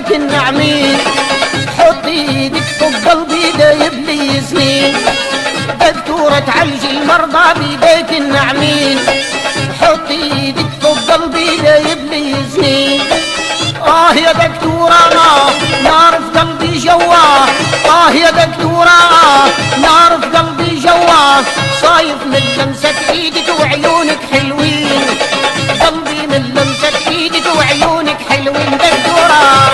بيديك النعمين، حط ايدك فوق قلبي دايب لي سنين. دكتورة تعالج المرضى بيديك النعمين، حط ايدك فوق قلبي دايب لي سنين. يا دكتورة نار في قلبي جواه، يا دكتورة نار في قلبي جواه. صايف من لمسة ايدك وعيونك حلوين، قلبي من لمسة ايدك وعيونك حلوين دكتورة.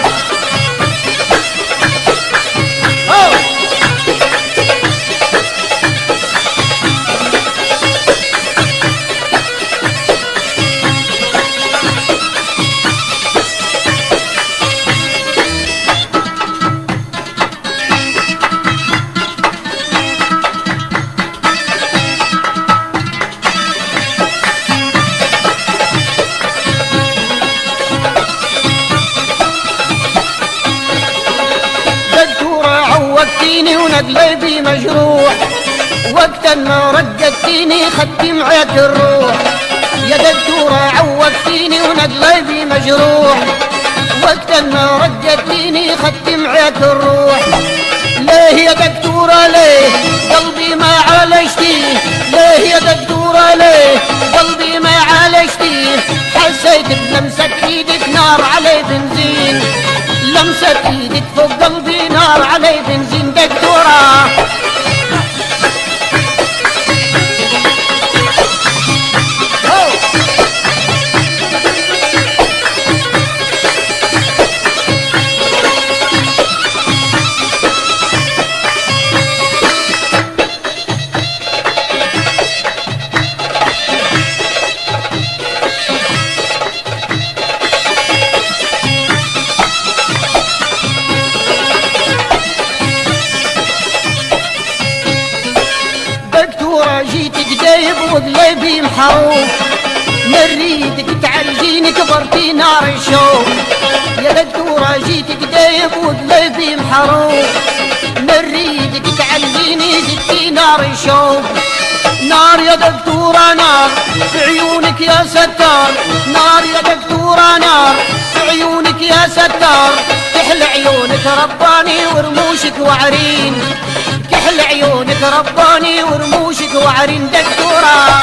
عودتيني ونقلبي مجروح، وقت ما ردتيني خدتي معاك الروح. يا دكتورة عودتيني ونقلبي مجروح، وقت ما ردتيني خدتي معاك الروح. ليه يا دكتورة ليه قلبي ما عالجتيه؟ ليه يا دكتورة ليه قلبي ما عالجتيه؟ حسيت بلمسة ايدك نار علي بنزين، لمسة ايدك فوق قلبي نار علي بنزين دكتورة. جيتك دايب وقلبي محروق، نريدك تعالجيني كبرتي نار الشوق. يا دكتورة جيتك دايب وقلبي محروق، نريدك تعالجيني زدتي نار الشوق. نار يا دكتورة نار في عيونك يا ستار، نار يا دكتورة نار في عيونك يا ستار. كحل عيونك رباني ورموشك وعرين، كحل عيونك رباني ورموشك وعرين دكتورة.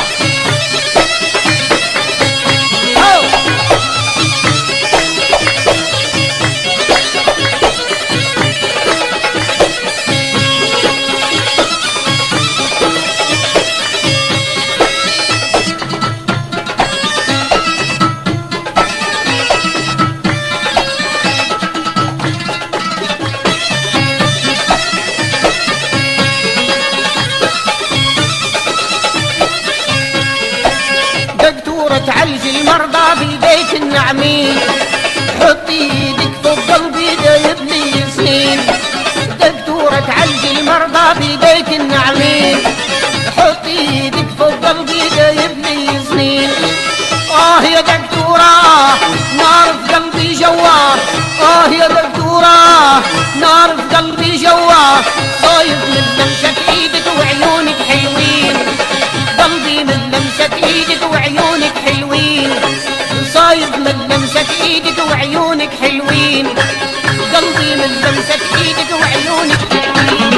تعالج المرضى بيديك النعمين، حط ايدك فوق قلبي دايب لي سنين. دكتورة تعالج المرضى بيديك النعمين، حط ايدك فوق قلبي دايب لي سنين. يا دكتورة نار في قلبي جواه، يا دكتورة نار في قلبي جواه. صايف من لمسة ايدك وعيونك حلوين، قلبي من لمسة ايدك وعيونك حلوين. صايف من لمسة ايدك وعيونك حلوين، قلبي من لمسة ايدك وعيونك حلوين.